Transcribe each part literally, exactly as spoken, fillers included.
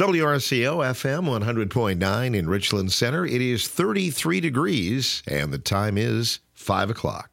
W R C O F M one hundred point nine in Richland Center. It is thirty-three degrees, and the time is five o'clock.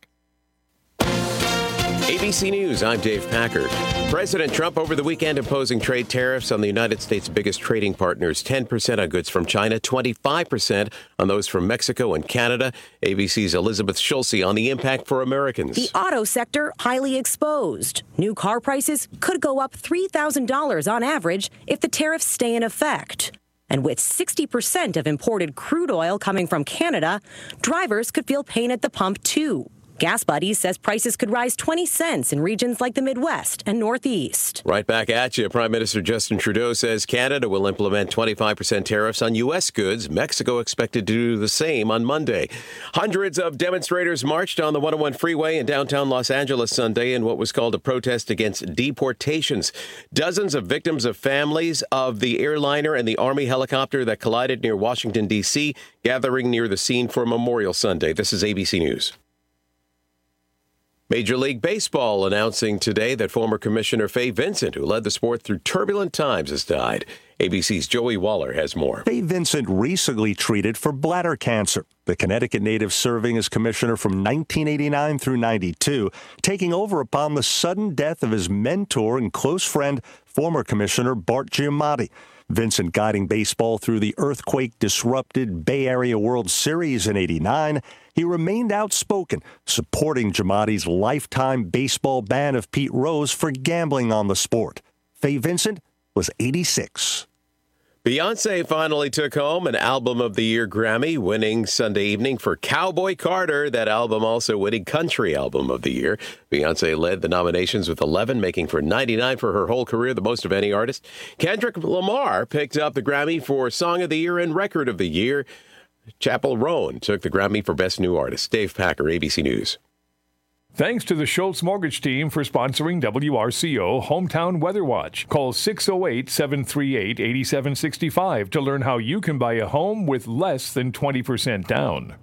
A B C News, I'm Dave Packard. President Trump over the weekend imposing trade tariffs on the United States' biggest trading partners, ten percent on goods from China, twenty-five percent on those from Mexico and Canada. A B C's Elizabeth Schulze on the impact for Americans. The auto sector highly exposed. New car prices could go up three thousand dollars on average if the tariffs stay in effect. And with sixty percent of imported crude oil coming from Canada, drivers could feel pain at the pump too. Gas Buddies says prices could rise twenty cents in regions like the Midwest and Northeast. Right back at you. Prime Minister Justin Trudeau says Canada will implement twenty-five percent tariffs on U S goods. Mexico expected to do the same on Monday. Hundreds of demonstrators marched on the one oh one freeway in downtown Los Angeles Sunday in what was called a protest against deportations. Dozens of victims of families of the airliner and the Army helicopter that collided near Washington, D C, gathering near the scene for Memorial Sunday. This is A B C News. Major League Baseball announcing today that former Commissioner Fay Vincent, who led the sport through turbulent times, has died. A B C's Joey Waller has more. Fay Vincent recently treated for bladder cancer. The Connecticut native serving as commissioner from nineteen eighty-nine through ninety-two, taking over upon the sudden death of his mentor and close friend, former Commissioner Bart Giamatti. Vincent guiding baseball through the earthquake-disrupted Bay Area World Series in eighty-nine. He remained outspoken, supporting Giamatti's lifetime baseball ban of Pete Rose for gambling on the sport. Fay Vincent was eighty-six. Beyonce finally took home an Album of the Year Grammy, winning Sunday evening for Cowboy Carter. That album also winning Country Album of the Year. Beyonce led the nominations with eleven, making for ninety-nine for her whole career, the most of any artist. Kendrick Lamar picked up the Grammy for Song of the Year and Record of the Year. Chappell Roan took the Grammy for Best New Artist. Dave Packer, A B C News. Thanks to the Schultz Mortgage Team for sponsoring W R C O Hometown Weather Watch. Call six oh eight, seven three eight, eight seven six five to learn how you can buy a home with less than twenty percent down.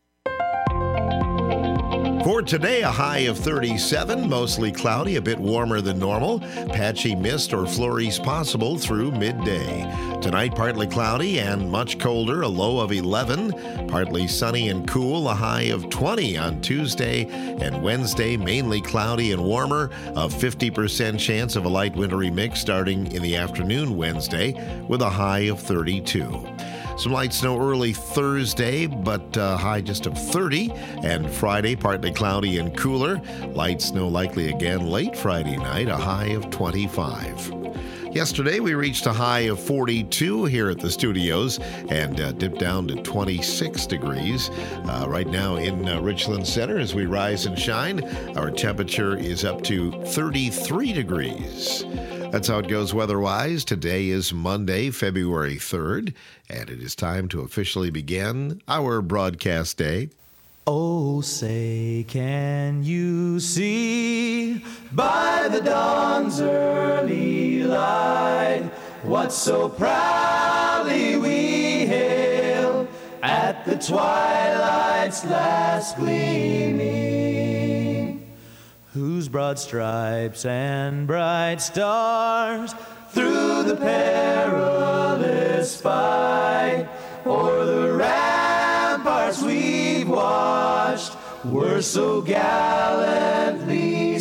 For today, a high of thirty-seven, mostly cloudy, a bit warmer than normal. Patchy mist or flurries possible through midday. Tonight, partly cloudy and much colder, a low of eleven. Partly sunny and cool, a high of twenty on Tuesday. And Wednesday, mainly cloudy and warmer, a fifty percent chance of a light wintry mix starting in the afternoon Wednesday with a high of thirty-two. Some light snow early Thursday, but uh, high just of thirty. And Friday, partly cloudy and cooler. Light snow likely again late Friday night, a high of twenty-five. Yesterday, we reached a high of forty-two here at the studios and uh, dipped down to twenty-six degrees. Uh, right now in uh, Richland Center, as we rise and shine, our temperature is up to thirty-three degrees. That's how it goes weather-wise. Today is Monday, February third, and it is time to officially begin our broadcast day. Oh, say, can you see by the dawn's early light what so proudly we hail at the twilight's last gleaming, whose broad stripes and bright stars through the perilous fight o'er the ramparts we've watched were so gallantly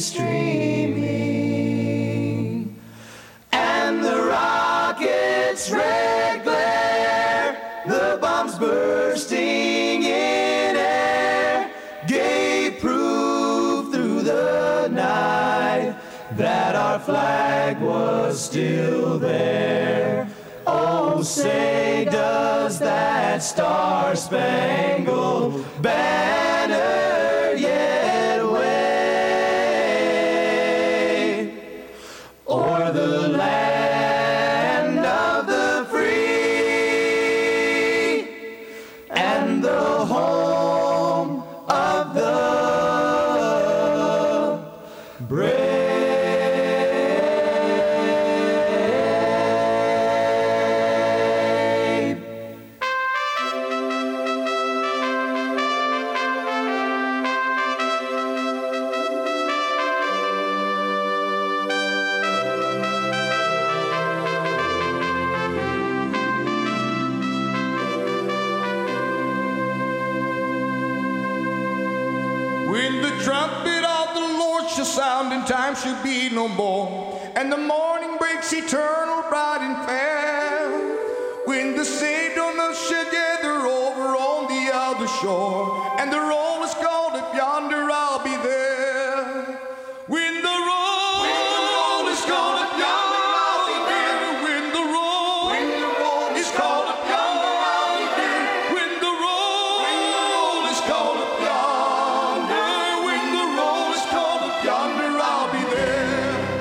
streaming, and the rockets' red glare, the bombs bursting in air, gave proof through the night that our flag was still there. Oh, say, does that star-spangled banner yet wave o'er the land of the free and the home of the brave? When the trumpet of the Lord shall sound and time shall be no more, and the morning breaks eternal, bright and fair, when the saved on us shall gather over on the other shore, and the roll is called up yonder, I'll be there. When the roll, when the roll is called up yonder, I'll be there. When the roll, when the roll is called up yonder, I'll be there. When the roll, when the roll is called up yonder, when the roll is called up yonder, I'll be there.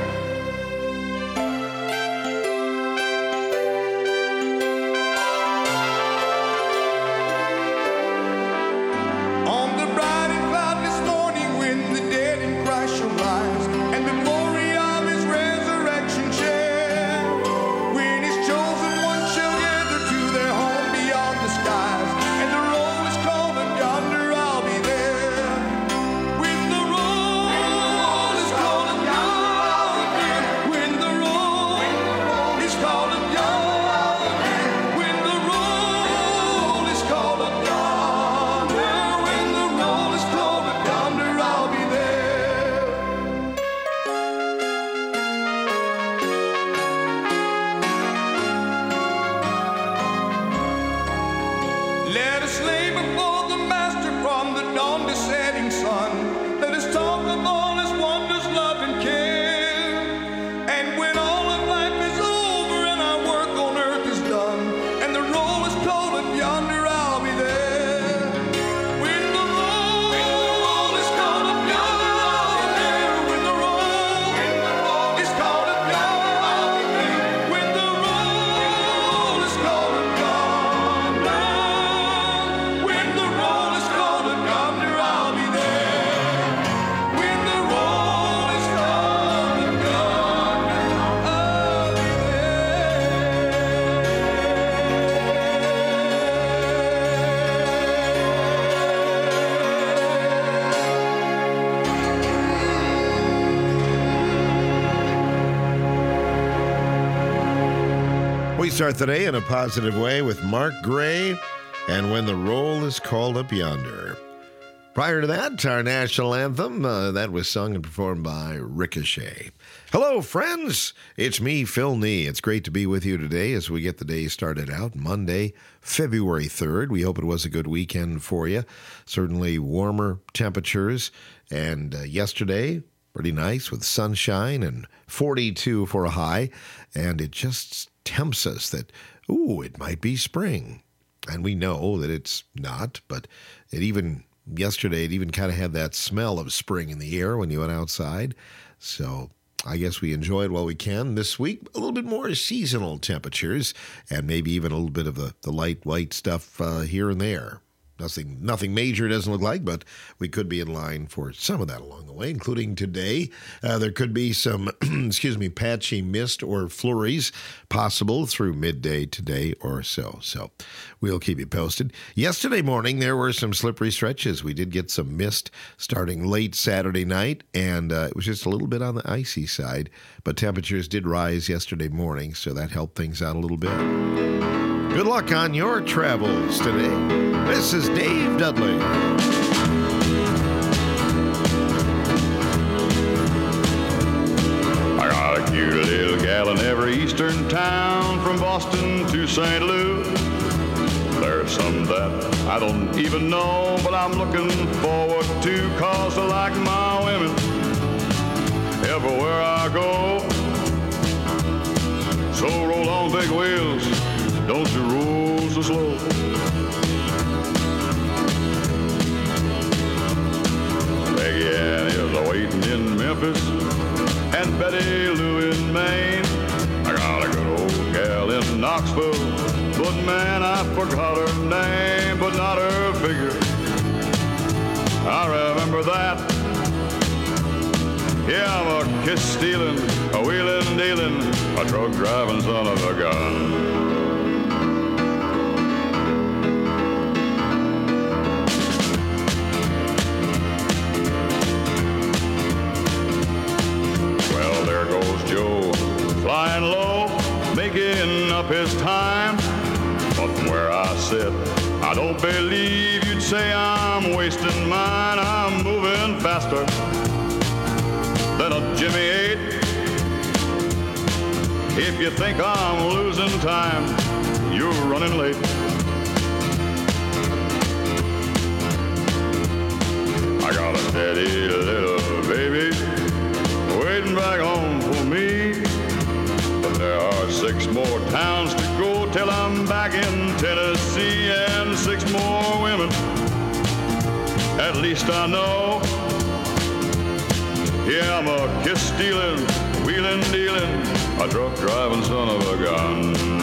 On the bright and cloudless morning, when the dead in Christ shall rise, and the glory of his resurrection share, when his chosen ones shall gather to their home beyond the skies, and the roll is called up yonder, I'll be there. When the roll, is called up yonder, I'll be there. When the roll, is called up yonder, I'll be there. When the roll is called up yonder, when the roll is called up yonder, I'll be there. Let us lay before the Master from the dawn to setting sun. Let us talk of all his wonders, love, and care. And when all of life is over and our work on earth is done, and the roll is called up yonder, I'll be there. When the roll is called up yonder, I'll be there. When the roll is called up yonder, I'll be there. When the roll is called up yonder, when the roll is called up yonder, I'll be there. When the roll is called up yonder, I'll be We start the day in a positive way with Mark Gray and When the Roll is Called Up Yonder. Prior to that, our national anthem, uh, that was sung and performed by Ricochet. Hello, friends. It's me, Phil Nee. It's great to be with you today as we get the day started out, Monday, February third. We hope it was a good weekend for you. Certainly warmer temperatures. And uh, yesterday, pretty nice with sunshine and forty-two for a high. And it just tempts us that, ooh, it might be spring. And we know that it's not, but it even, yesterday, it even kind of had that smell of spring in the air when you went outside. So I guess we enjoyed while we can. This week, a little bit more seasonal temperatures and maybe even a little bit of the, the light white stuff uh, here and there. Nothing nothing major, doesn't look like, but we could be in line for some of that along the way, including today. Uh, there could be some, excuse me, patchy mist or flurries possible through midday today or so. So we'll keep you posted. Yesterday morning, there were some slippery stretches. We did get some mist starting late Saturday night, and uh, it was just a little bit on the icy side. But temperatures did rise yesterday morning, so that helped things out a little bit. Good luck on your travels today. This is Dave Dudley. I got a cute little gal in every eastern town, from Boston to Saint Louis. There's some that I don't even know, but I'm looking forward to, 'cause I like my women everywhere I go. So roll on big wheels, don't you roll so slow. Peggy Ann is a-waiting in Memphis, and Betty Lou in Maine. I got a good old gal in Knoxville, but man, I forgot her name, but not her figure. I remember that. Yeah, I'm a kiss-stealing, a wheeling-dealing, a truck-driving son of a gun. Flying low, making up his time. But from where I sit, I don't believe you'd say I'm I'm wasting mine. I'm moving faster than a Jimmy eight. If you think I'm losing time, you're running late. I got a steady little baby waiting back home for me. But there are six more towns to go till I'm back in Tennessee, and six more women, at least I know. Yeah, I'm a kiss-stealing, wheeling-dealing, a truck-driving son of a gun.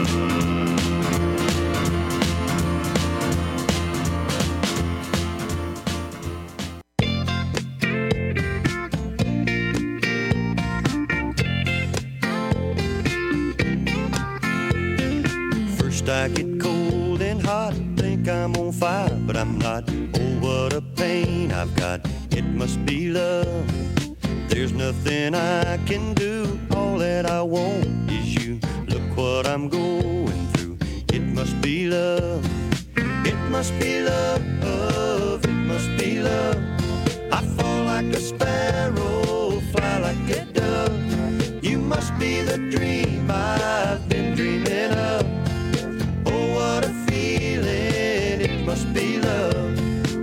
I get cold and hot, think I'm on fire, but I'm not. Oh, what a pain I've got. It must be love. There's nothing I can do. All that I want is you. Look what I'm going through. It must be love. It must be love. It must be love. I fall like a sparrow, fly like a dove. You must be the dream I've been dreaming of. Oh, what a feeling, it must be love.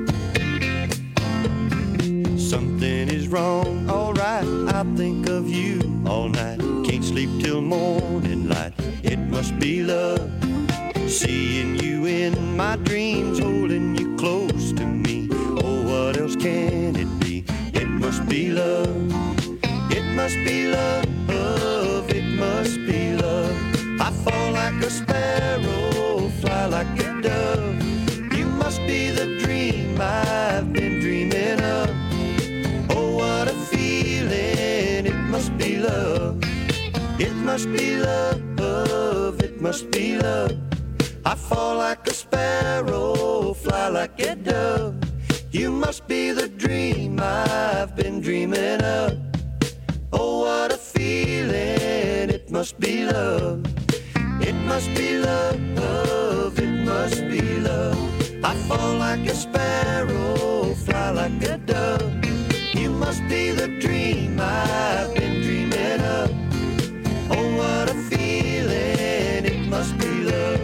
Something is wrong, alright, I think of you all night. Can't sleep till morning light, it must be love. Seeing you in my dreams, holding you close to me. Oh, what else can it be? It must be love. It must be love, it must be love. I fall like a sparrow, fly like a dove. You must be the dream I've been dreaming of. Oh, what a feeling, it must be love. It must be love, it must be love. I fall like a sparrow, fly like a dove. You must be the dream I've been dreaming of. Oh, what a feeling, it must be love. It must be love, it must be love. I fall like a sparrow, fly like a dove. You must be the dream I've been dreaming of. Oh, what a feeling, it must be love.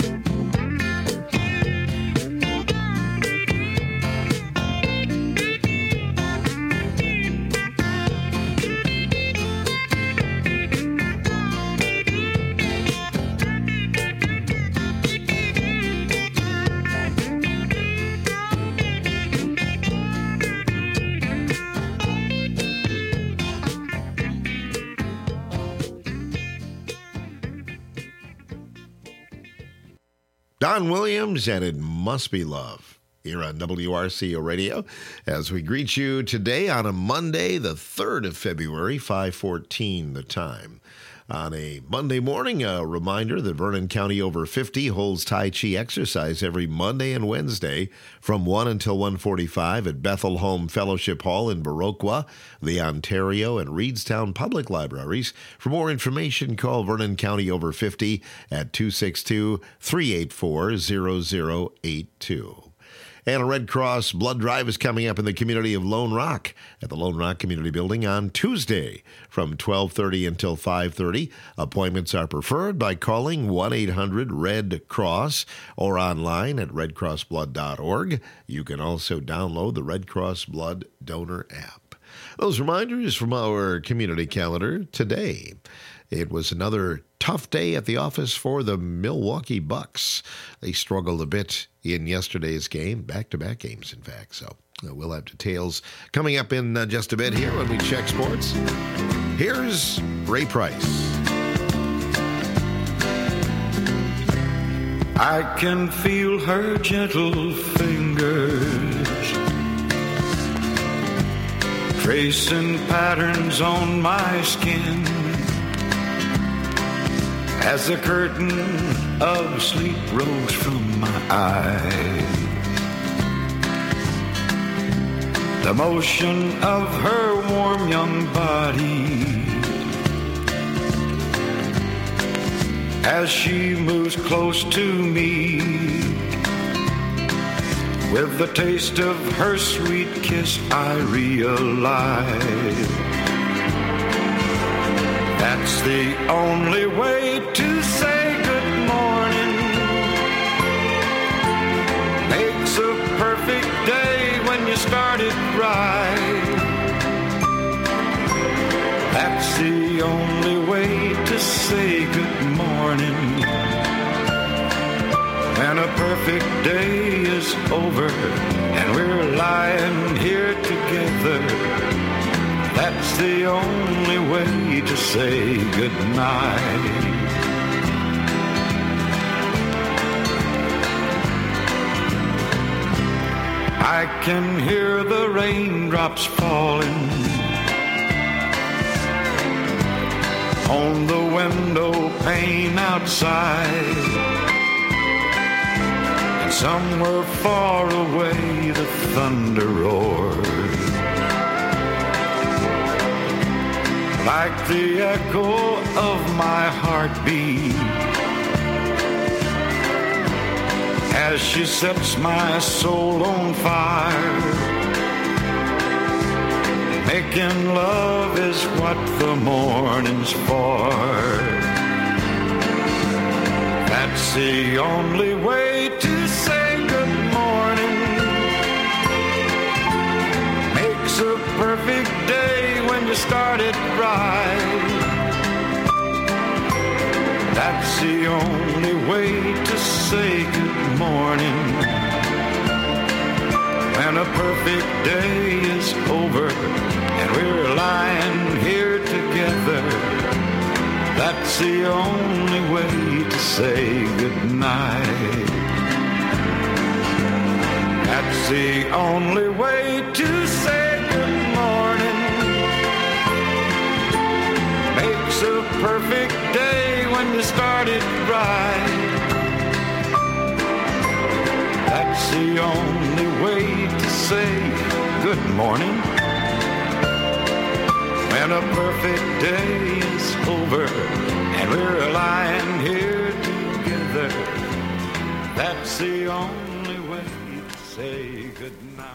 Don Williams, and It Must Be Love, here on W R C O Radio, as we greet you today on a Monday, the third of February, five fourteen the time. On a Monday morning, a reminder that Vernon County Over fifty holds Tai Chi exercise every Monday and Wednesday from one until one forty-five at Bethel Home Fellowship Hall in Viroqua, the Ontario and Reedstown Public Libraries. For more information, call Vernon County Over fifty at two six two, three eight four, zero zero eight two. And a Red Cross blood drive is coming up in the community of Lone Rock at the Lone Rock Community Building on Tuesday from twelve thirty until five thirty. Appointments are preferred by calling one eight hundred red cross or online at red cross blood dot org. You can also download the Red Cross Blood Donor app. Those reminders from our community calendar today. It was another tough day at the office for the Milwaukee Bucks. They struggled a bit in yesterday's game, back-to-back games, in fact. So uh, we'll have details coming up in uh, just a bit here when we check sports. Here's Ray Price. I can feel her gentle fingers tracing patterns on my skin as the curtain of sleep rose from my eyes. The motion of her warm young body as she moves close to me With the taste of her sweet kiss, I realize that's the only way to say good morning. Makes a perfect day when you start it right. That's the only way to say good morning. And a perfect day is over and we're lying here together. That's the only way to say goodnight. I can hear the raindrops falling on the window pane outside. Somewhere far away the thunder roars, like the echo of my heartbeat, as she sets my soul on fire. Making love is what the morning's for. That's the only way to say good morning. Makes a perfect day when you start it right. That's the only way to say good morning. When a perfect day is over and we're lying here together, that's the only way to say goodnight. That's the only way to say good morning. Makes a perfect day when you start it right. That's the only way to say good morning. When a perfect day is over and we're lying here together, that's the only way to say goodnight.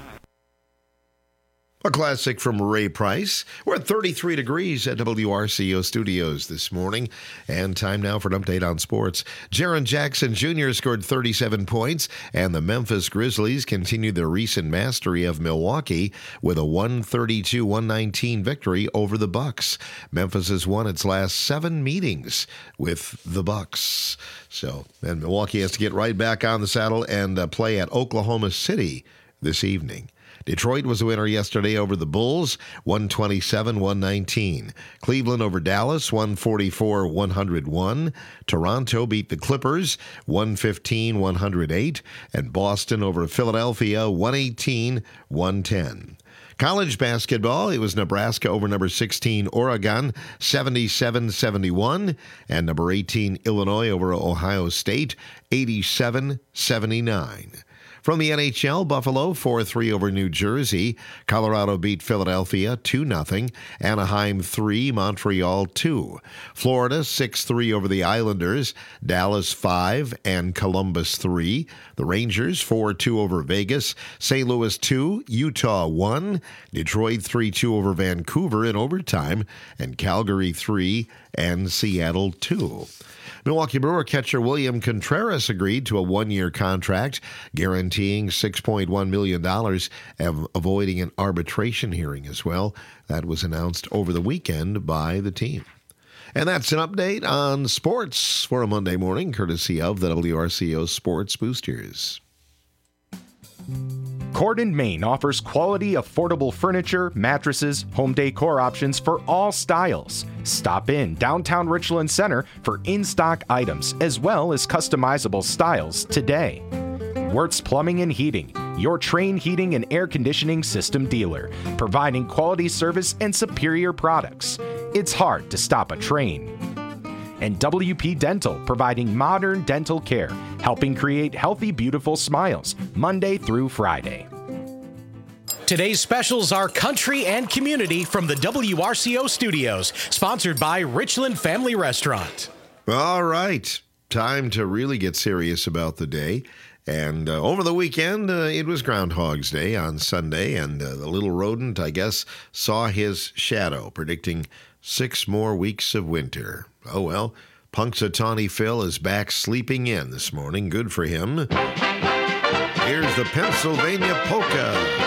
A classic from Ray Price. We're at thirty-three degrees at W R C O Studios this morning. And time now for an update on sports. Jaren Jackson Junior scored thirty-seven points, and the Memphis Grizzlies continued their recent mastery of Milwaukee with a one thirty-two to one nineteen victory over the Bucks. Memphis has won its last seven meetings with the Bucks. So, and Milwaukee has to get right back on the saddle and uh, play at Oklahoma City this evening. Detroit was a winner yesterday over the Bulls, one twenty-seven to one nineteen. Cleveland over Dallas, one forty-four to one oh one. Toronto beat the Clippers, one fifteen to one oh eight. And Boston over Philadelphia, one eighteen to one ten. College basketball, it was Nebraska over number sixteen Oregon, seventy-seven seventy-one. And number eighteen Illinois over Ohio State, eighty-seven seventy-nine. From the N H L, Buffalo four three over New Jersey. Colorado beat Philadelphia two nothing. Anaheim three, Montreal two. Florida six three over the Islanders. Dallas five and Columbus three. The Rangers four two over Vegas. Saint Louis two, Utah one. Detroit three two over Vancouver in overtime. And Calgary three and Seattle two. Milwaukee Brewer catcher William Contreras agreed to a one-year contract guaranteeing six point one million dollars, avoiding an arbitration hearing as well. That was announced over the weekend by the team. And that's an update on sports for a Monday morning, courtesy of the W R C O Sports Boosters. Cordon, Maine offers quality, affordable furniture, mattresses, home decor options for all styles. Stop in downtown Richland Center for in-stock items as well as customizable styles today. Wirtz Plumbing and Heating, your Trane heating and air conditioning system dealer, providing quality service and superior products. It's hard to stop a Trane. And W P Dental, providing modern dental care, helping create healthy, beautiful smiles, Monday through Friday. Today's specials are country and community from the W R C O studios, sponsored by Richland Family Restaurant. All right, time to really get serious about the day. And uh, over the weekend, uh, it was Groundhog's Day on Sunday, and uh, the little rodent, I guess, saw his shadow, predicting six more weeks of winter. Oh well, Punxsutawney Phil is back sleeping in this morning. Good for him. Here's the Pennsylvania Polka.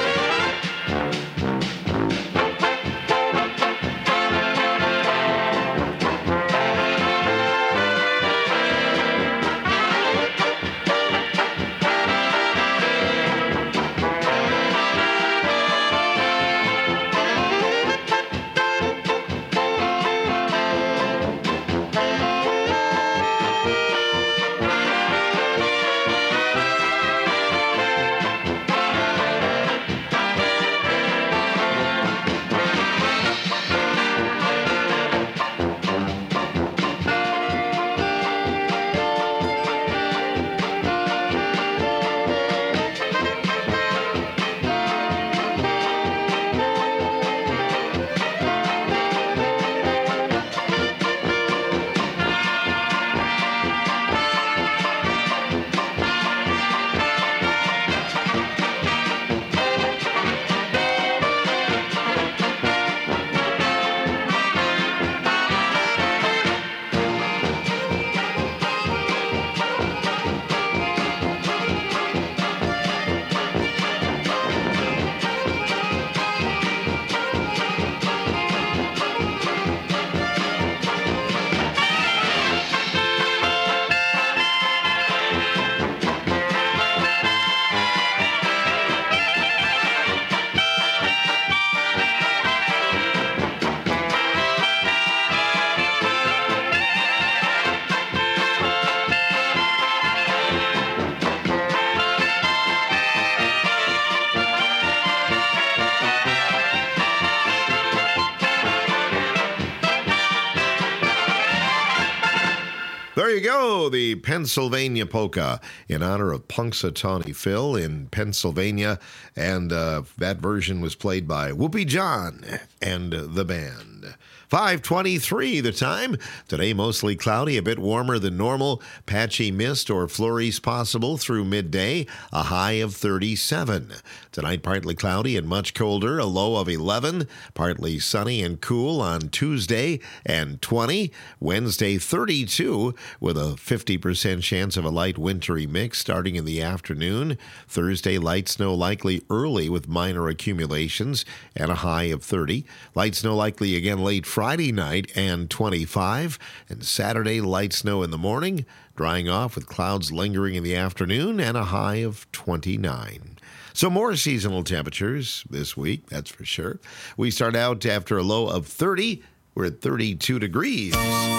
There you go, the Pennsylvania Polka in honor of Punxsutawney Phil in Pennsylvania. And uh, that version was played by Whoopi John and the band. five twenty-three the time. Today mostly cloudy, a bit warmer than normal. Patchy mist or flurries possible through midday, a high of thirty-seven. Tonight partly cloudy and much colder, a low of eleven. Partly sunny and cool on Tuesday and twenty. Wednesday thirty-two with a fifty percent chance of a light wintry mix starting in the afternoon. Thursday light snow likely early with minor accumulations and a high of thirty. Light snow likely again late Friday night and twenty-five. And Saturday light snow in the morning, drying off with clouds lingering in the afternoon and a high of twenty-nine. So more seasonal temperatures this week, that's for sure. We start out after a low of thirty. We're at thirty-two degrees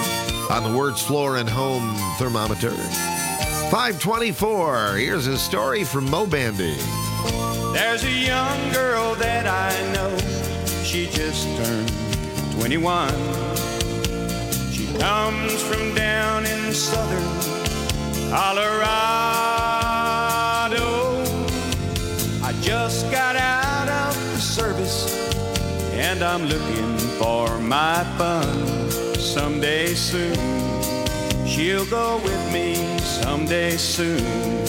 on the Words Floor and Home thermometer. five twenty-four, here's a story from Mo Bandy. There's a young girl that I know, she just turned twenty-one. She comes from down in southern Colorado. I just got out of the service and I'm looking for my fun someday soon. She'll go with me someday soon.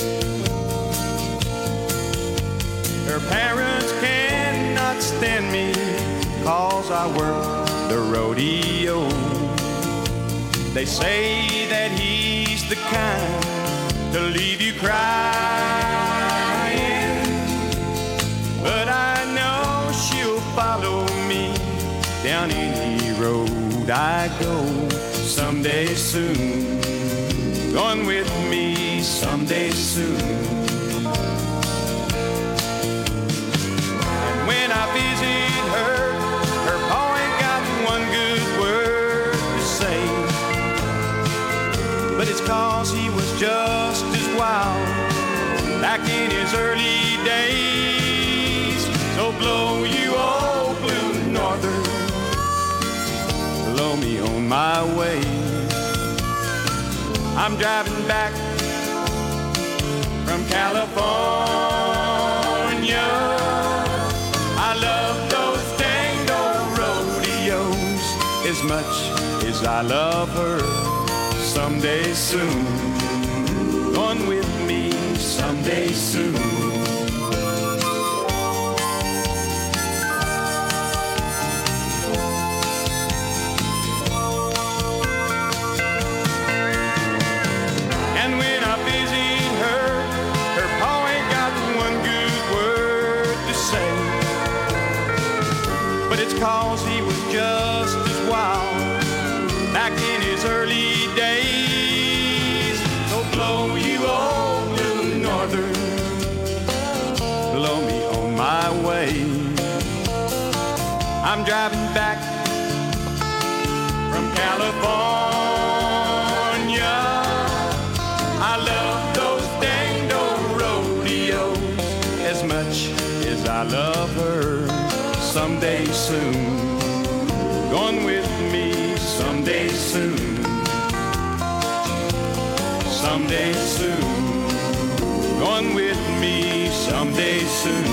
Her parents cannot stand me 'cause I work the rodeo. They say that he's the kind to leave you crying, but I know she'll follow me down any road I go someday soon. Going with me someday soon. And when I visit her, her pa ain't got one good word to say, but it's 'cause he was just as wild back in his early days. So blow you old blue norther, blow me on my way. I'm driving back from California. I love those dang old rodeos as much as I love her. Someday soon, going with me someday someday soon. And when I visit her, her pa ain't got one good word to say. But it's 'cause he was just as wild back in his early days. So blow you old blue northern, blow me on my way. I'm driving back from California. I love those dang old rodeos as much as I love her. Someday soon, going with me someday soon. Someday soon, going with me someday soon.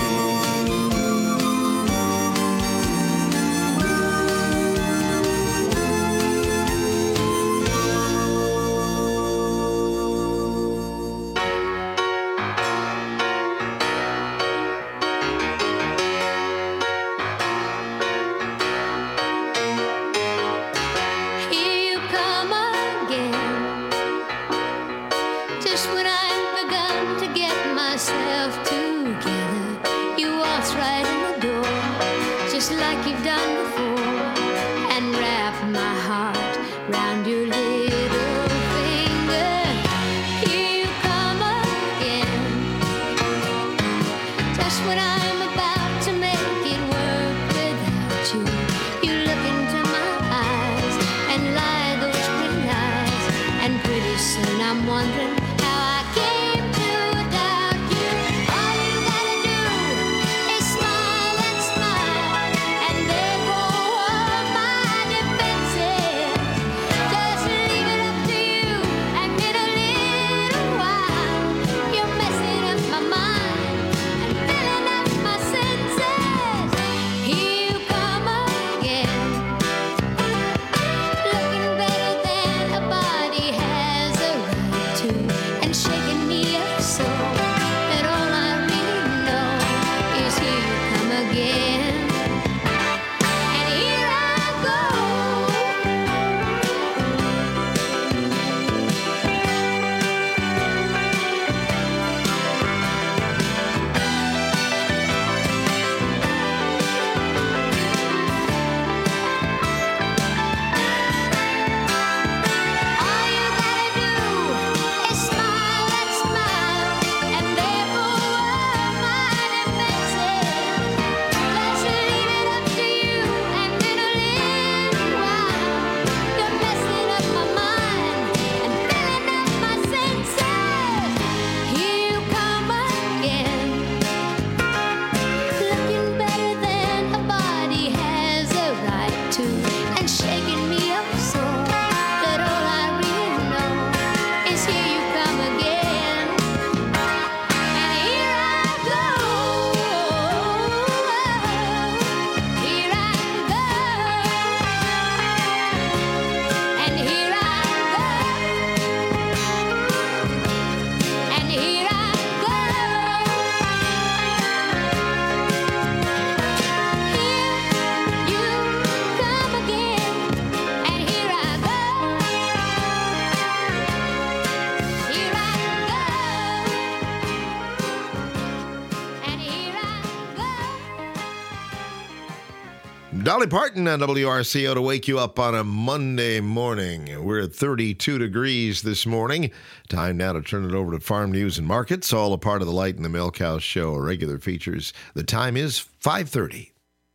Dolly Parton on W R C O to wake you up on a Monday morning. We're at thirty-two degrees this morning. Time now to turn it over to Farm News and Markets, all a part of the Light in the Milk House show, regular features. The time is five thirty.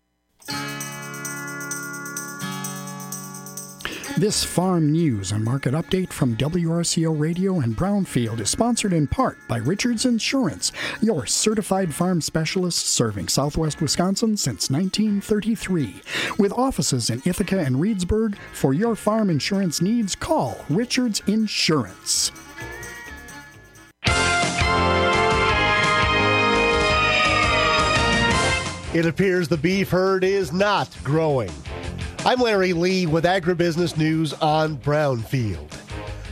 This farm news and market update from W R C O Radio and Brownfield is sponsored in part by Richards Insurance, your certified farm specialist serving Southwest Wisconsin since nineteen thirty-three. With offices in Ithaca and Reedsburg, for your farm insurance needs, call Richards Insurance. It appears the beef herd is not growing. I'm Larry Lee with Agribusiness News on Brownfield.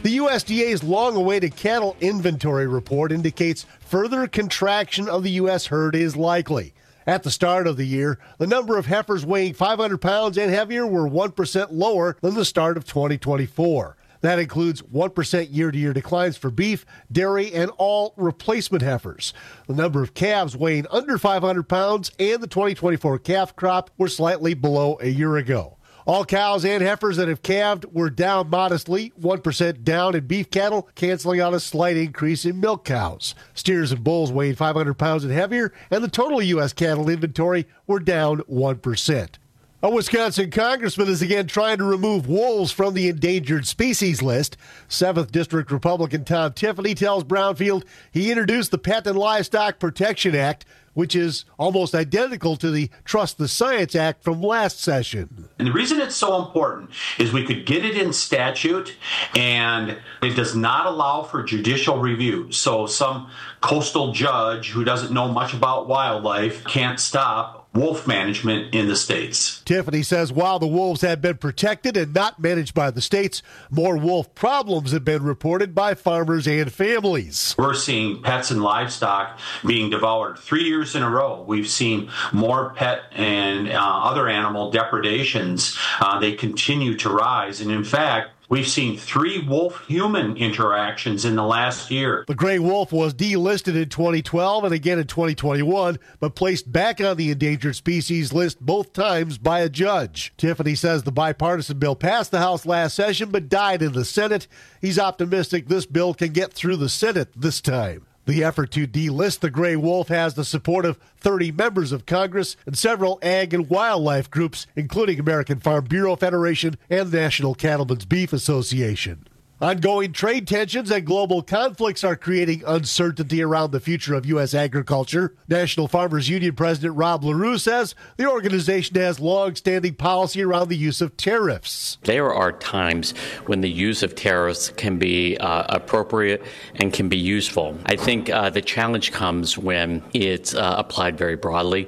The U S D A's long-awaited cattle inventory report indicates further contraction of the U S herd is likely. At the start of the year, the number of heifers weighing five hundred pounds and heavier were one percent lower than the start of twenty twenty-four. That includes one percent year-to-year declines for beef, dairy, and all replacement heifers. The number of calves weighing under five hundred pounds and the twenty twenty-four calf crop were slightly below a year ago. All cows and heifers that have calved were down modestly, one percent down in beef cattle, canceling out a slight increase in milk cows. Steers and bulls weighing five hundred pounds and heavier, and the total U S cattle inventory were down one percent. A Wisconsin congressman is again trying to remove wolves from the endangered species list. seventh District Republican Tom Tiffany tells Brownfield he introduced the Pet and Livestock Protection Act, which is almost identical to the Trust the Science Act from last session. And the reason it's so important is we could get it in statute, and it does not allow for judicial review. So some coastal judge who doesn't know much about wildlife can't stop wolf management in the states. Tiffany says while the wolves have been protected and not managed by the states, more wolf problems have been reported by farmers and families. We're seeing pets and livestock being devoured three years in a row. We've seen more pet and uh, other animal depredations. Uh, they continue to rise. And in fact, we've seen three wolf-human interactions in the last year. The gray wolf was delisted in twenty twelve and again in twenty twenty-one, but placed back on the endangered species list both times by a judge. Tiffany says the bipartisan bill passed the House last session but died in the Senate. He's optimistic this bill can get through the Senate this time. The effort to delist the gray wolf has the support of thirty members of Congress and several ag and wildlife groups, including American Farm Bureau Federation and National Cattlemen's Beef Association. Ongoing trade tensions and global conflicts are creating uncertainty around the future of U S agriculture. National Farmers Union President Rob LaRue says the organization has long-standing policy around the use of tariffs. There are times when the use of tariffs can be uh, appropriate and can be useful. I think uh, the challenge comes when it's uh, applied very broadly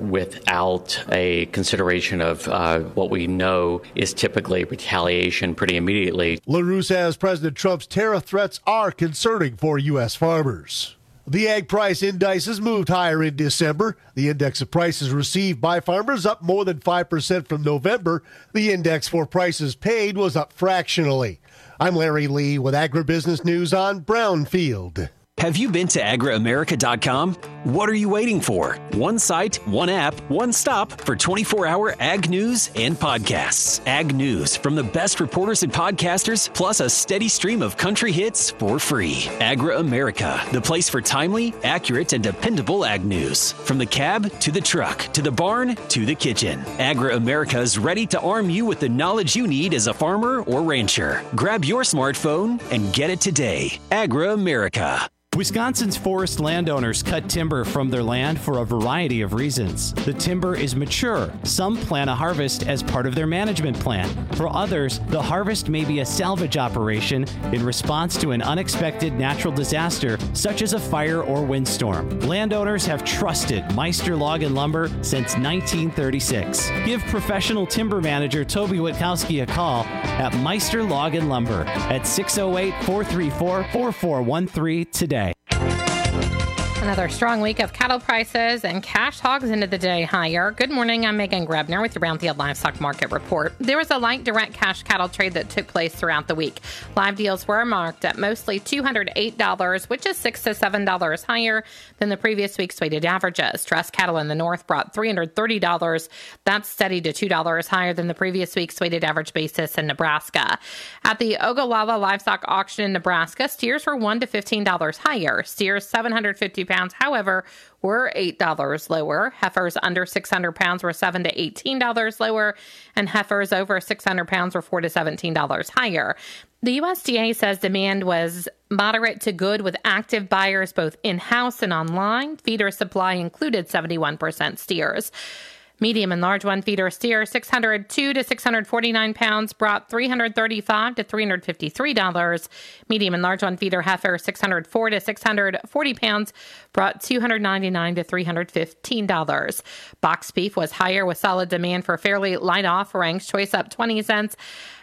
without a consideration of uh, what we know is typically retaliation pretty immediately. LaRue says President Trump's tariff threats are concerning for U S farmers. The ag price indices moved higher in December. The index of prices received by farmers up more than five percent from November. The index for prices paid was up fractionally. I'm Larry Lee with Agribusiness News on Brownfield. Have you been to Agra America dot com? What are you waiting for? One site, one app, one stop for twenty-four hour ag news and podcasts. Ag news from the best reporters and podcasters, plus a steady stream of country hits for free. Agra America, the place for timely, accurate, and dependable ag news. From the cab to the truck, to the barn to the kitchen. Agra America is ready to arm you with the knowledge you need as a farmer or rancher. Grab your smartphone and get it today. Agra America. Wisconsin's forest landowners cut timber from their land for a variety of reasons. The timber is mature. Some plan a harvest as part of their management plan. For others, the harvest may be a salvage operation in response to an unexpected natural disaster, such as a fire or windstorm. Landowners have trusted Meister Log and Lumber since nineteen thirty-six. Give professional timber manager Toby Witkowski a call at Meister Log and Lumber at six oh eight, four three four, four four one three today. Another strong week of cattle prices and cash hogs into the day higher. Good morning, I'm Megan Grebner with the Brownfield Livestock Market Report. There was a light direct cash cattle trade that took place throughout the week. Live deals were marked at mostly two hundred eight dollars, which is six to seven dollars higher than the previous week's weighted averages. Dress cattle in the north brought three hundred thirty dollars. That's steady to two dollars higher than the previous week's weighted average basis in Nebraska. At the Ogallala Livestock Auction in Nebraska, steers were one to fifteen dollars higher. Steers seven hundred fifty pounds, however, were eight dollars lower. Heifers under six hundred pounds were seven to eighteen dollars lower, and heifers over six hundred pounds were four to seventeen dollars higher. The U S D A says demand was moderate to good with active buyers both in-house and online. Feeder supply included seventy-one percent steers. Medium and large one feeder steer six hundred two to six hundred forty-nine pounds brought three hundred thirty-five to three hundred fifty-three dollars. Medium and large one feeder heifer six hundred four to six hundred forty pounds brought two hundred ninety-nine to three hundred fifteen dollars. Box beef was higher with solid demand for fairly light offerings. Choice up twenty cents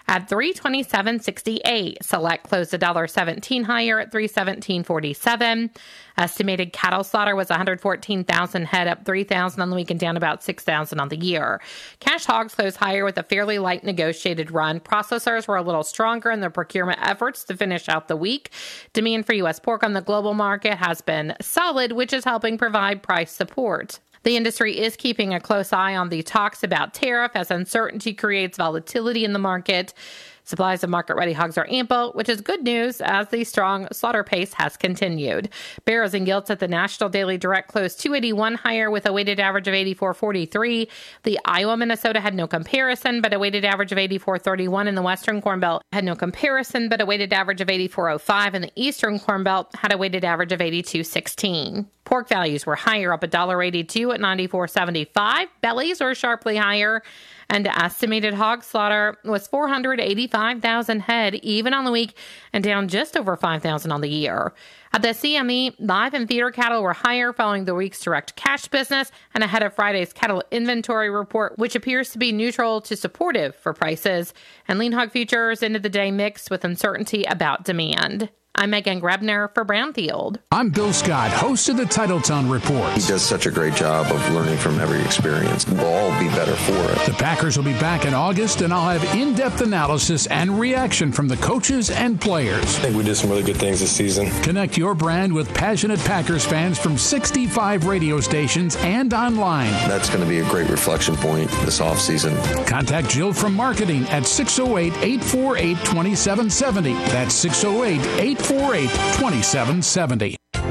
at three twenty-seven sixty-eight. Select closed one dollar seventeen higher at three seventeen forty-seven. Estimated cattle slaughter was one hundred fourteen thousand head, up three thousand on the week and down about six thousand on the year. Cash hogs closed higher with a fairly light negotiated run. Processors were a little stronger in their procurement efforts to finish out the week. Demand for U S pork on the global market has been solid, which is helping provide price support. The industry is keeping a close eye on the talks about tariff as uncertainty creates volatility in the market. Supplies of market-ready hogs are ample, which is good news as the strong slaughter pace has continued. Barrows and Gilts at the National Daily Direct closed two eighty-one higher with a weighted average of eighty-four forty-three. The Iowa, Minnesota had no comparison, but a weighted average of eighty-four thirty-one. In the Western Corn Belt had no comparison, but a weighted average of eighty-four oh five. And the Eastern Corn Belt had a weighted average of eighty-two sixteen. Pork values were higher, up one dollar eighty-two at ninety-four seventy-five. Bellies were sharply higher, and estimated hog slaughter was four hundred eighty-five thousand head, even on the week, and down just over five thousand on the year. At the C M E, live and feeder cattle were higher following the week's direct cash business and ahead of Friday's cattle inventory report, which appears to be neutral to supportive for prices. And lean hog futures ended the day mixed with uncertainty about demand. I'm Megan Grebner for Brownfield. I'm Bill Scott, host of the Titletown Report. He does such a great job of learning from every experience. We'll all be better for it. The Packers will be back in August, and I'll have in-depth analysis and reaction from the coaches and players. I think we did some really good things this season. Connect your brand with passionate Packers fans from sixty-five radio stations and online. That's going to be a great reflection point this offseason. Contact Jill from marketing at six oh eight, eight four eight, two seven seven oh. That's six oh eight, eight four eight, two seven seven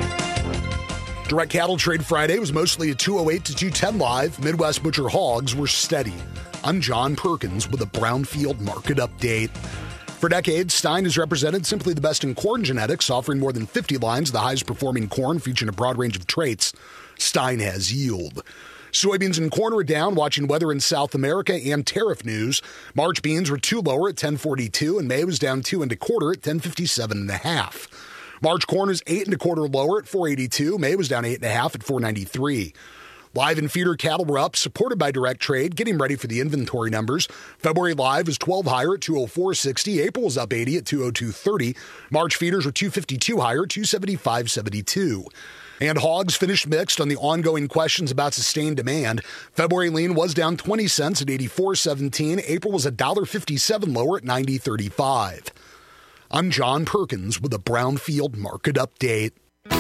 oh. Direct Cattle Trade Friday was mostly a two oh eight to two ten live. Midwest Butcher hogs were steady. I'm John Perkins with a Brownfield Market Update. For decades, Stein has represented simply the best in corn genetics, offering more than fifty lines of the highest performing corn featuring a broad range of traits. Stein has yield. Soybeans and corn are down, watching weather in South America and tariff news. March beans were two lower at ten forty-two, and May was down two and a quarter at ten fifty-seven and a half. March corn is eight and a quarter lower at four eighty-two. May was down eight and a half at four ninety-three. Live and feeder cattle were up, supported by direct trade, getting ready for the inventory numbers. February live was twelve higher at two oh four sixty. April was up eighty at two oh two thirty. March feeders were two fifty-two higher at two seventy-five seventy-two. And hogs finished mixed on the ongoing questions about sustained demand. February lean was down twenty cents at eighty-four seventeen. April was one dollar fifty-seven lower at ninety thirty-five. I'm John Perkins with a Brownfield Market Update.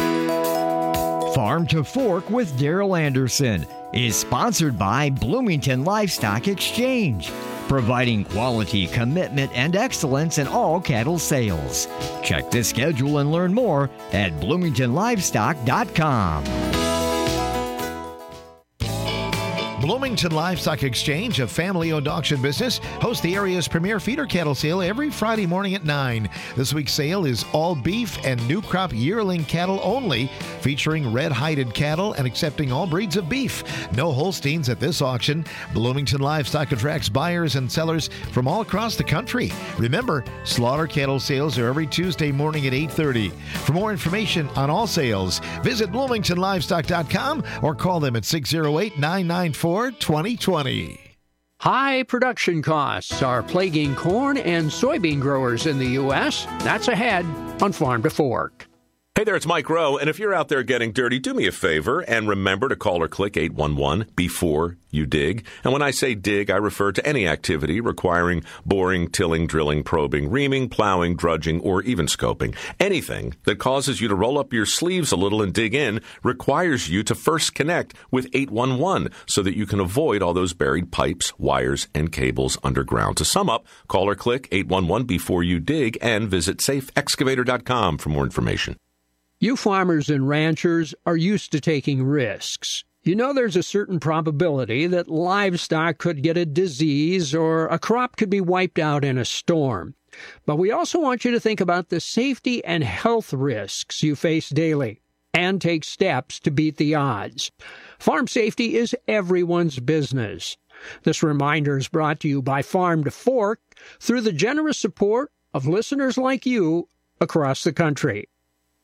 Farm to Fork with Daryl Anderson is sponsored by Bloomington Livestock Exchange, providing quality, commitment, and excellence in all cattle sales. Check the schedule and learn more at bloomington livestock dot com. Bloomington Livestock Exchange, a family-owned auction business, hosts the area's premier feeder cattle sale every Friday morning at nine. This week's sale is all beef and new crop yearling cattle only, featuring red-hided cattle and accepting all breeds of beef. No Holsteins at this auction. Bloomington Livestock attracts buyers and sellers from all across the country. Remember, slaughter cattle sales are every Tuesday morning at eight thirty. For more information on all sales, visit bloomington livestock dot com or call them at six oh eight, nine nine four, twenty twenty. High production costs are plaguing corn and soybean growers in the U S. That's ahead on Farm to Fork. Hey there, it's Mike Rowe, and if you're out there getting dirty, do me a favor and remember to call or click eight one one before you dig. And when I say dig, I refer to any activity requiring boring, tilling, drilling, probing, reaming, plowing, drudging, or even scoping. Anything that causes you to roll up your sleeves a little and dig in requires you to first connect with eight one one so that you can avoid all those buried pipes, wires, and cables underground. To sum up, call or click eight one one before you dig and visit safe excavator dot com for more information. You farmers and ranchers are used to taking risks. You know there's a certain probability that livestock could get a disease or a crop could be wiped out in a storm. But we also want you to think about the safety and health risks you face daily and take steps to beat the odds. Farm safety is everyone's business. This reminder is brought to you by Farm to Fork through the generous support of listeners like you across the country.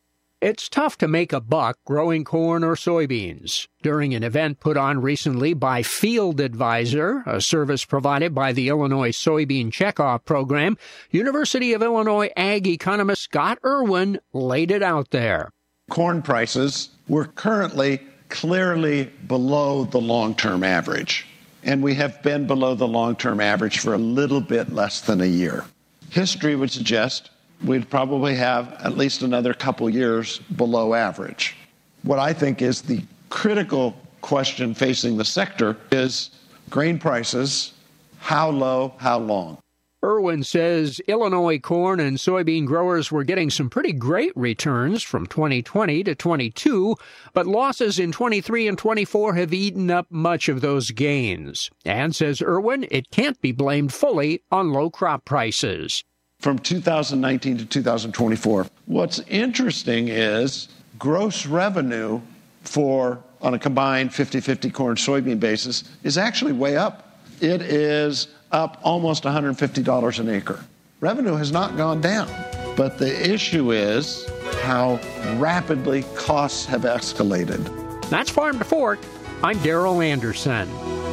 It's tough to make a buck growing corn or soybeans. During an event put on recently by Field Advisor, a service provided by the Illinois Soybean Checkoff Program, University of Illinois ag economist Scott Irwin laid it out there. Corn prices were currently clearly below the long-term average, and we have been below the long-term average for a little bit less than a year. History would suggest we'd probably have at least another couple years below average. What I think is the critical question facing the sector is grain prices, how low, how long? Irwin says Illinois corn and soybean growers were getting some pretty great returns from twenty twenty to twenty-two, but losses in twenty-three and twenty-four have eaten up much of those gains. And, says Irwin, it can't be blamed fully on low crop prices. From two thousand nineteen to two thousand twenty-four, what's interesting is gross revenue for, on a combined fifty-fifty corn-soybean basis, is actually way up. It is up almost one hundred fifty dollars an acre. Revenue has not gone down, but the issue is how rapidly costs have escalated. That's Farm to Fork. I'm Darrell Anderson.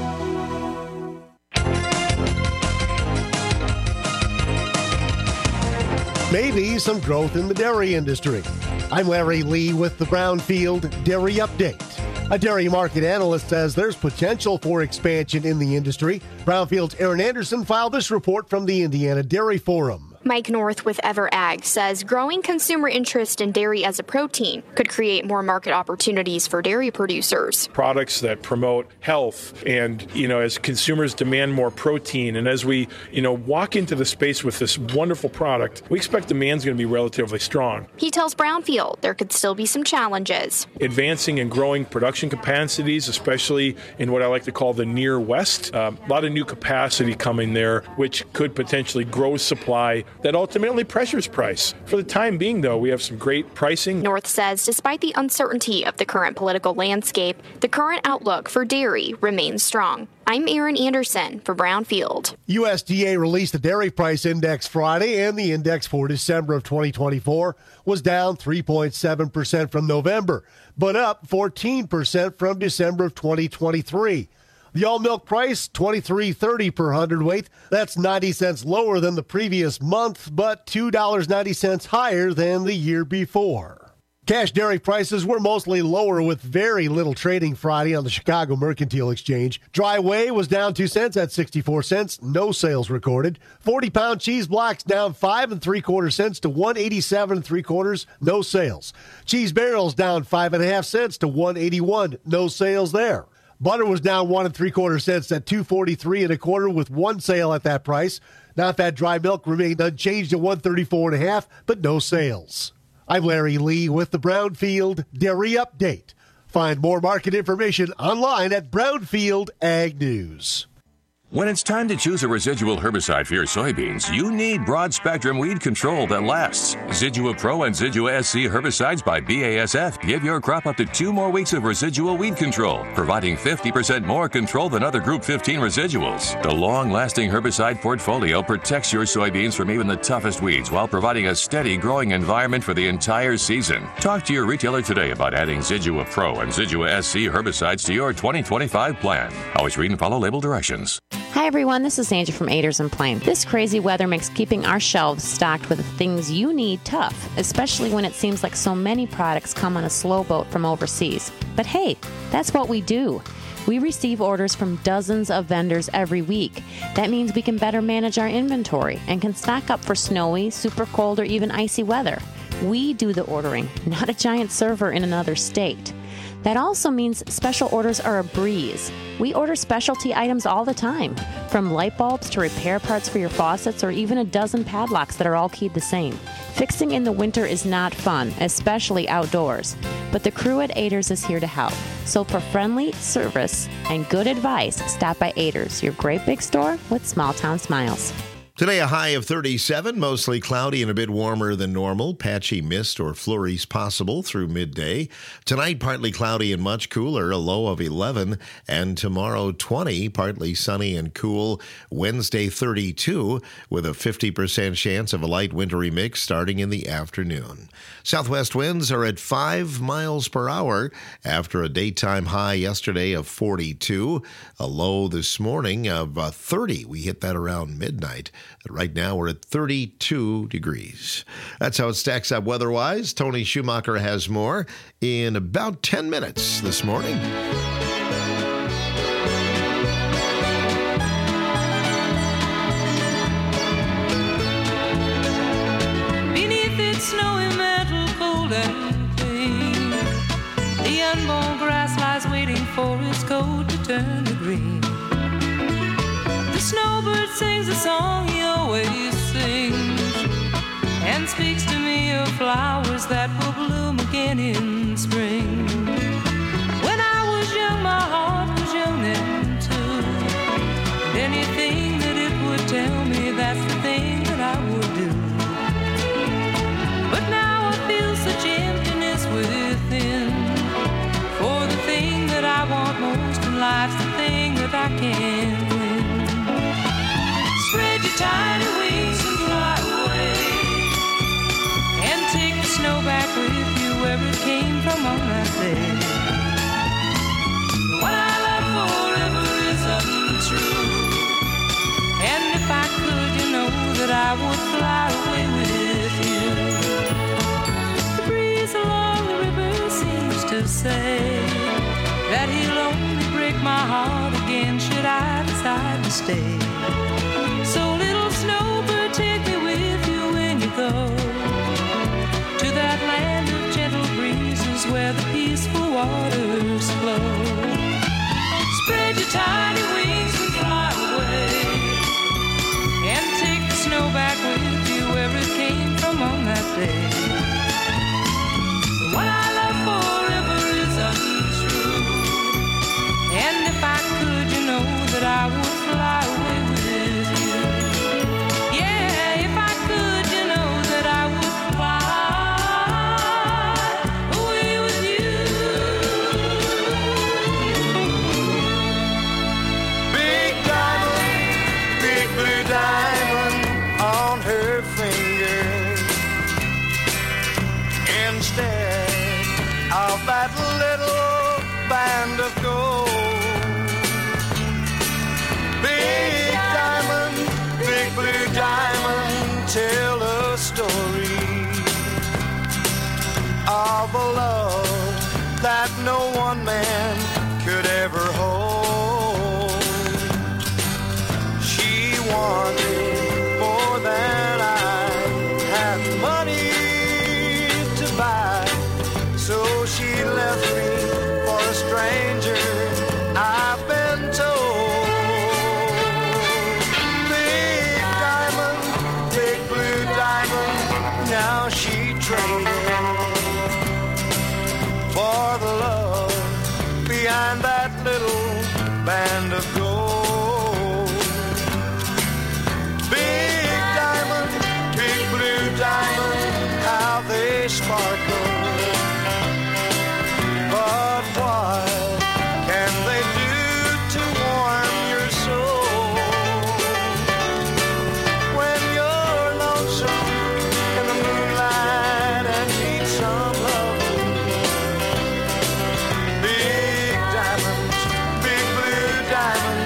Maybe some growth in the dairy industry. I'm Larry Lee with the Brownfield Dairy Update. A dairy market analyst says there's potential for expansion in the industry. Brownfield's Aaron Anderson filed this report from the Indiana Dairy Forum. Mike North with EverAg says growing consumer interest in dairy as a protein could create more market opportunities for dairy producers. Products that promote health and, you know, as consumers demand more protein and as we, you know, walk into the space with this wonderful product, we expect demand's going to be relatively strong. He tells Brownfield there could still be some challenges. Advancing and growing production capacities, especially in what I like to call the near west. Uh, a lot of new capacity coming there, which could potentially grow supply that ultimately pressures price. For the time being, though, we have some great pricing. North says despite the uncertainty of the current political landscape, the current outlook for dairy remains strong. I'm Aaron Anderson for Brownfield. U S D A released the Dairy Price Index Friday, and the index for December of twenty twenty-four was down three point seven percent from November, but up fourteen percent from December of twenty twenty-three. The all-milk price, twenty-three thirty per hundredweight. That's ninety cents lower than the previous month, but two dollars and ninety cents higher than the year before. Cash dairy prices were mostly lower with very little trading Friday on the Chicago Mercantile Exchange. Dry whey was down two cents at sixty-four cents. No sales recorded. forty-pound cheese blocks down five and three quarter cents to one eighty-seven and three quarters. No sales. Cheese barrels down five and a half cents to one eighty-one. No sales there. Butter was down one and three quarter cents at two forty-three and a quarter with one sale at that price. Non-fat dry milk remained unchanged at one thirty-four and a half, but no sales. I'm Larry Lee with the Brownfield Dairy Update. Find more market information online at Brownfield Ag News. When it's time to choose a residual herbicide for your soybeans, you need broad-spectrum weed control that lasts. Zidua Pro and Zidua S C herbicides by B A S F give your crop up to two more weeks of residual weed control, providing fifty percent more control than other Group fifteen residuals. The long-lasting herbicide portfolio protects your soybeans from even the toughest weeds while providing a steady growing environment for the entire season. Talk to your retailer today about adding Zidua Pro and Zidua S C herbicides to your twenty twenty-five plan. Always read and follow label directions. Hi everyone, this is Angie from Aders and Plain. This crazy weather makes keeping our shelves stocked with the things you need tough, especially when it seems like so many products come on a slow boat from overseas. But hey, that's what we do. We receive orders from dozens of vendors every week. That means we can better manage our inventory and can stock up for snowy, super cold, or even icy weather. We do the ordering, not a giant server in another state. That also means special orders are a breeze. We order specialty items all the time, from light bulbs to repair parts for your faucets or even a dozen padlocks that are all keyed the same. Fixing in the winter is not fun, especially outdoors, but the crew at Aders is here to help. So for friendly service and good advice, stop by Aders, your great big store with small town smiles. Today, a high of thirty-seven, mostly cloudy and a bit warmer than normal. Patchy mist or flurries possible through midday. Tonight, partly cloudy and much cooler, a low of eleven. And tomorrow, twenty, partly sunny and cool. Wednesday, thirty-two, with a fifty percent chance of a light wintry mix starting in the afternoon. Southwest winds are at five miles per hour after a daytime high yesterday of forty-two. A low this morning of uh, thirty. We hit that around midnight. Right now, we're at thirty-two degrees. That's how it stacks up weather-wise. Tony Schumacher has more in about ten minutes this morning. Beneath its snowy mantle, cold and clean, the unborn grass lies waiting for its coat to turn to green. The snowbird sings a song he always sings, and speaks to me of flowers that will bloom again in spring. When I was young, my heart was young then too, and anything that it would tell me, that's the thing that I would do. But now I feel such emptiness within, for the thing that I want most in life's the thing that I can't win. Spread your tiny wings and fly away, and take the snow back with you where it came from on that day. What I love forever is untrue, and if I could, you know that I would fly away with you. The breeze along the river seems to say that he'll only break my heart again should I decide to stay. So little snowbird, take me with you when you go to that land of gentle breezes where the peaceful waters flow. Spread your tiny wings and fly away, and take the snow back with you where it came from on that day. What I love forever is untrue, and if I could, you know that I would fly away with you. Yeah, if I could, you know that I would fly away with you. Big diamond, big blue diamond on her finger, instead of that little band of gold. Big diamond, big blue diamond, tell a story of a love that no one man could ever hold. She wanted more than I had money to buy, so she left me for a stranger, I've been told. Now she traded for the love behind that little band of gold. Big diamond, big blue diamond, how they sparkle. But what can they do to warm your soul when you're lonesome in the moonlight and need some love? Big diamonds, big blue diamonds,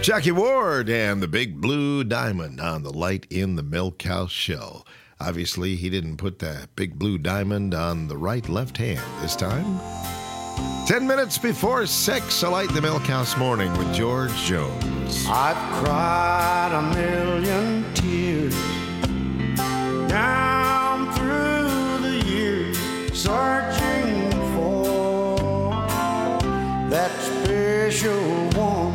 Jackie Ward and the Big Blue Diamond on the Light in the Milk House show. Obviously, he didn't put that big blue diamond on the right left hand this time. Ten minutes before six, a Light in the Milk House morning with George Jones. I've cried a million tears down through the years, searching for that special one.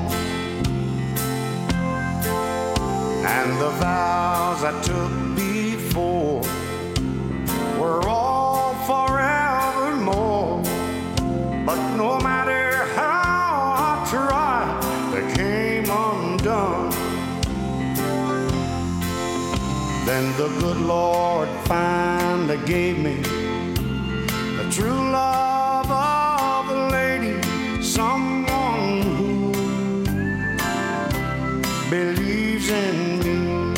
And the vows I took before were all forevermore. But no matter how I tried, they came undone. Then the good Lord finally gave me the true love of a lady, someone who believes in me.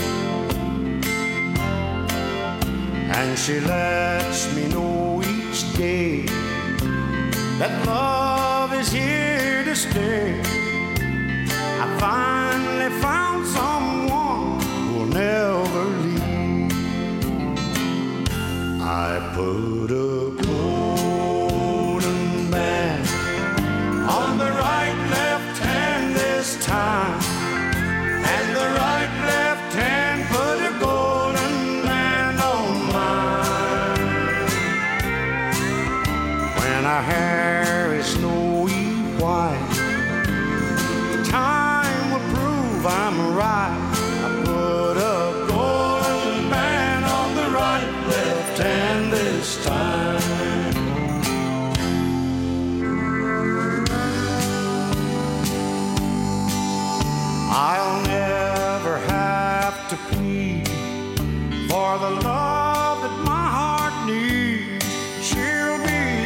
And she lets me know each day that love is here to stay. I finally found someone who'll never leave. I put a golden band on the right left hand this time, and the right left hand put a golden band on mine. When I hair is snowy white, time will prove I'm right. I put a golden band on the right left hand this time. I'll never have to plead for the love that my heart needs. She'll be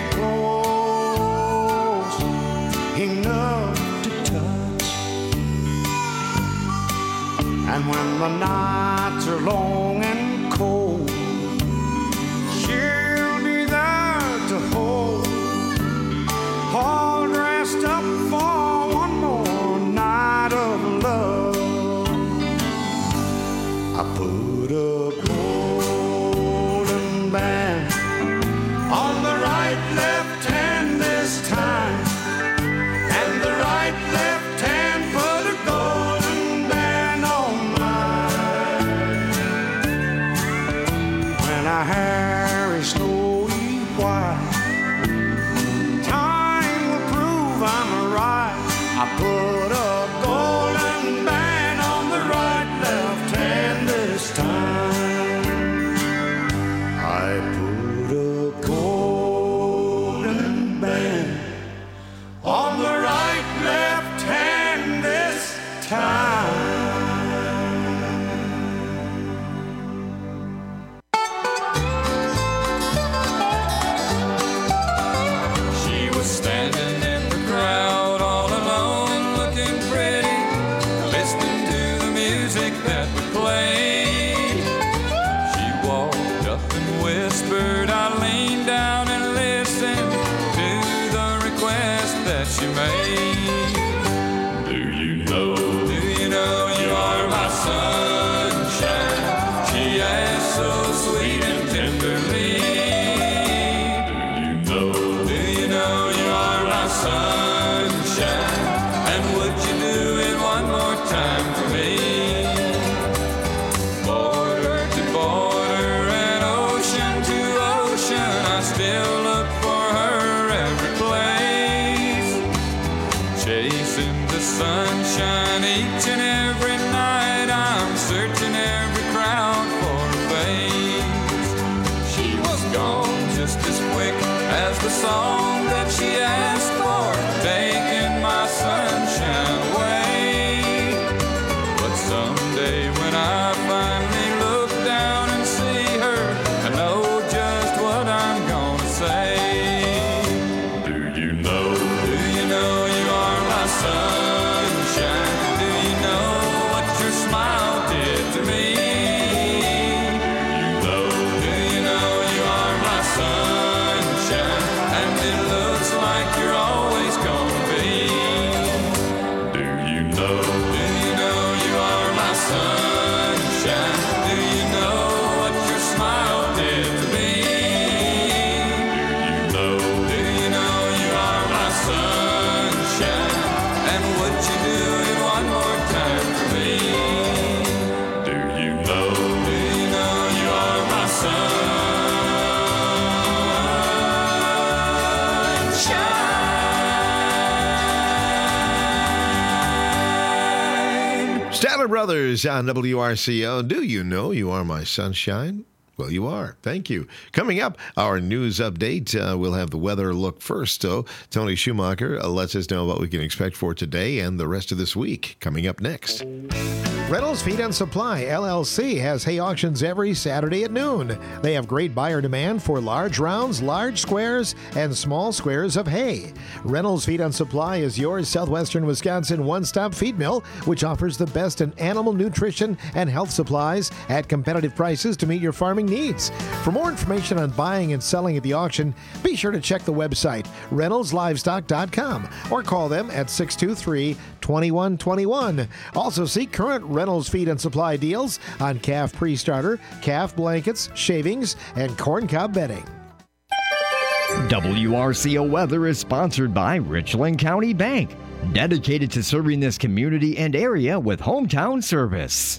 close enough to touch. And when the nights are long and cold, she'll be there to hold, all dressed up for one more night of love. I put a golden band on the right left hand this time, and the right left hand put a golden band on mine. When our hair is snowy white, time will prove I'm right. I put a golden band on the right left hand this time. I put a golden band on the right left hand this time. She was standing in the crowd all alone, looking pretty, listening to the music that we played. She walked up and whispered. I leaned down and listened to the request that she made. Do you know, do you know you are my sunshine? She asked so sweet and tenderly. Do you know, do you know you are my sunshine? And would you do it one more time for me? Border to border and ocean to ocean, I still look for her every place. Chasing the sunshine each and every night, I'm searching every crowd for a face. She was gone just as quick as the song that she asked for, taking my sunshine away. But someday when I finally look down and see her, I know just what I'm gonna say. Do you know, do you know you are my sunshine? Do you know what your smile did to me? Do you know, do you know you are my sunshine? And it looks like you're always gonna be. Brothers on W R C O. Do you know you are my sunshine? Well, you are. Thank you. Coming up, our news update. Uh, we'll have the weather look first, though. Tony Schumacher uh, lets us know what we can expect for today and the rest of this week. Coming up next. Reynolds Feed and Supply, L L C, has hay auctions every Saturday at noon. They have great buyer demand for large rounds, large squares, and small squares of hay. Reynolds Feed and Supply is your southwestern Wisconsin one-stop feed mill, which offers the best in animal nutrition and health supplies at competitive prices to meet your farming needs. For more information on buying and selling at the auction, be sure to check the website, reynolds livestock dot com, or call them at six two three, two one two one. Also see current Reynolds Feed and Supply deals on calf pre-starter, calf blankets, shavings, and corncob bedding. W R C O Weather is sponsored by Richland County Bank, dedicated to serving this community and area with hometown service.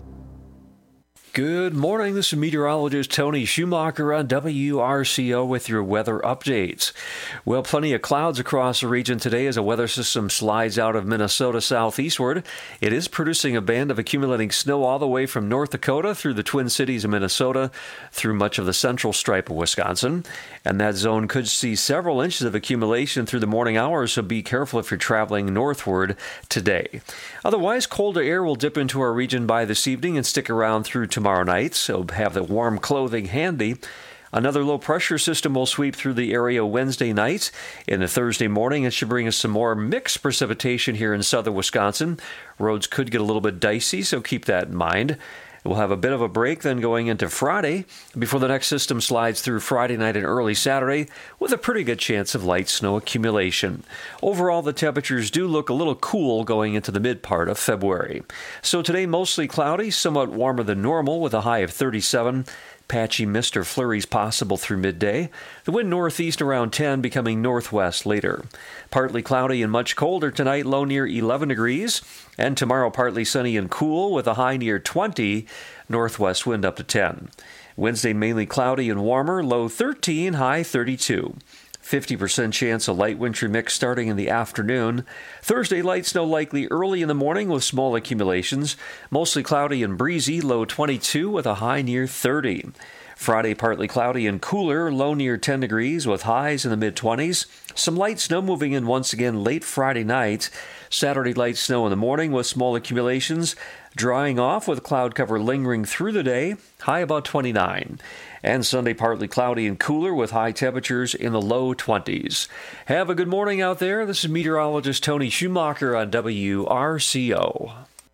Good morning. This is meteorologist Tony Schumacher on W R C O with your weather updates. Well, plenty of clouds across the region today as a weather system slides out of Minnesota southeastward. It is producing a band of accumulating snow all the way from North Dakota through the Twin Cities of Minnesota through much of the central stripe of Wisconsin. And that zone could see several inches of accumulation through the morning hours, so be careful if you're traveling northward today. Otherwise, colder air will dip into our region by this evening and stick around through tomorrow. Tomorrow night, so have the warm clothing handy. Another low-pressure system will sweep through the area Wednesday night. In the Thursday morning, it should bring us some more mixed precipitation here in southern Wisconsin. Roads could get a little bit dicey, so keep that in mind. We'll have a bit of a break then going into Friday before the next system slides through Friday night and early Saturday with a pretty good chance of light snow accumulation. Overall, the temperatures do look a little cool going into the mid part of February. So today, mostly cloudy, somewhat warmer than normal with a high of thirty-seven. Patchy mist or flurries possible through midday. The wind northeast around ten, becoming northwest later. Partly cloudy and much colder tonight, low near eleven degrees. And tomorrow partly sunny and cool with a high near twenty, northwest wind up to ten. Wednesday mainly cloudy and warmer, low thirteen, high thirty-two. fifty percent chance of light wintry mix starting in the afternoon. Thursday, light snow likely early in the morning with small accumulations. Mostly cloudy and breezy, low twenty-two with a high near thirty. Friday, partly cloudy and cooler, low near ten degrees with highs in the mid-twenties. Some light snow moving in once again late Friday night. Saturday, light snow in the morning with small accumulations. Drying off with cloud cover lingering through the day, high about twenty-nine. And Sunday, partly cloudy and cooler with high temperatures in the low twenties. Have a good morning out there. This is meteorologist Tony Schumacher on W R C O.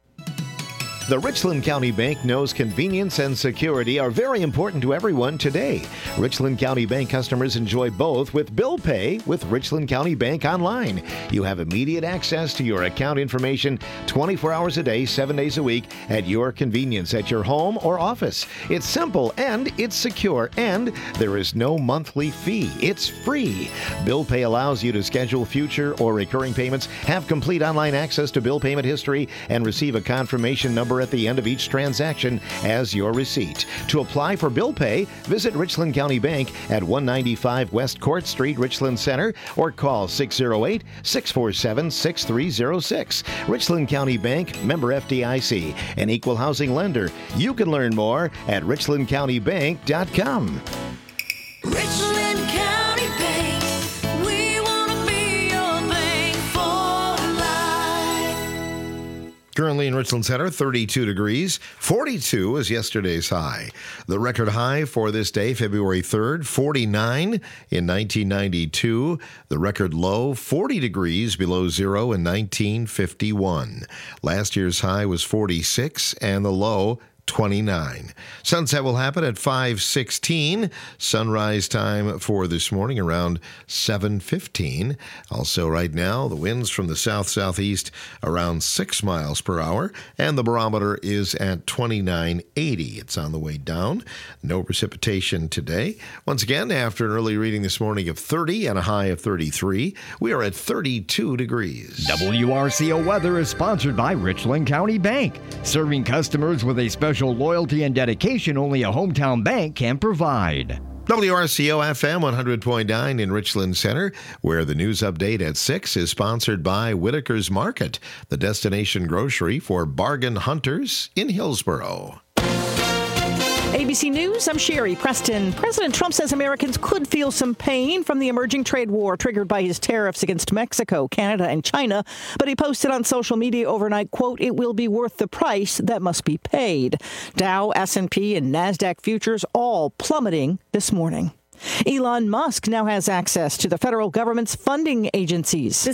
The Richland County Bank knows convenience and security are very important to everyone today. Richland County Bank customers enjoy both with bill pay with Richland County Bank Online. You have immediate access to your account information twenty-four hours a day, seven days a week at your convenience at your home or office. It's simple and it's secure, and there is no monthly fee. It's free. Bill pay allows you to schedule future or recurring payments, have complete online access to bill payment history, and receive a confirmation number at the end of each transaction as your receipt. To apply for bill pay, visit Richland County Bank at one ninety-five West Court Street, Richland Center, or call six oh eight, six four seven, six three oh six. Richland County Bank, member F D I C, an equal housing lender. You can learn more at richland county bank dot com. Richland County Bank, we want to be your bank for life. Currently in Richland Center, thirty-two degrees. forty-two is yesterday's high. The record high for this day, February third, forty-nine in nineteen ninety-two. The record low, forty degrees below zero in nineteen fifty-one. Last year's high was forty-six and the low, twenty-nine. Sunset will happen at five sixteen. Sunrise time for this morning around seven fifteen. Also right now, the winds from the south-southeast around six miles per hour, and the barometer is at twenty-nine eighty. It's on the way down. No precipitation today. Once again, after an early reading this morning of thirty and a high of thirty-three, we are at thirty-two degrees. W R C O Weather is sponsored by Richland County Bank, serving customers with a special loyalty and dedication only a hometown bank can provide. W R C O F M one hundred point nine in Richland Center, where the news update at six is sponsored by Whitaker's Market, the destination grocery for bargain hunters in Hillsboro. A B C News, I'm Sherry Preston. President Trump says Americans could feel some pain from the emerging trade war triggered by his tariffs against Mexico, Canada, and China. But he posted on social media overnight, quote, "It will be worth the price that must be paid." Dow, S and P, and NASDAQ futures all plummeting this morning. Elon Musk now has access to the federal government's funding agencies.